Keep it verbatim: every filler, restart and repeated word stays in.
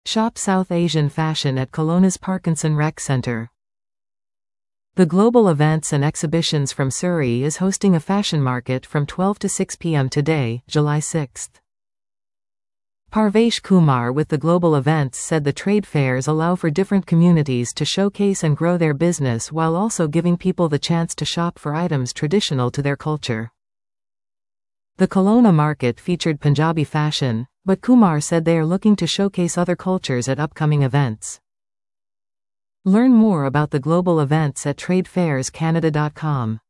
Shop South Asian fashion at Kelowna's Parkinson Rec Centre. The Global Events and Exhibitions from Surrey is hosting a fashion market from twelve to six p m today, July sixth. Parvesh Kumar with the Global Events said the trade fairs allow for different communities to showcase and grow their business while also giving people the chance to shop for items traditional to their culture. The Kelowna market featured Punjabi fashion, but Kumar said they are looking to showcase other cultures at upcoming events. Learn more about the global events at trade fairs canada dot com.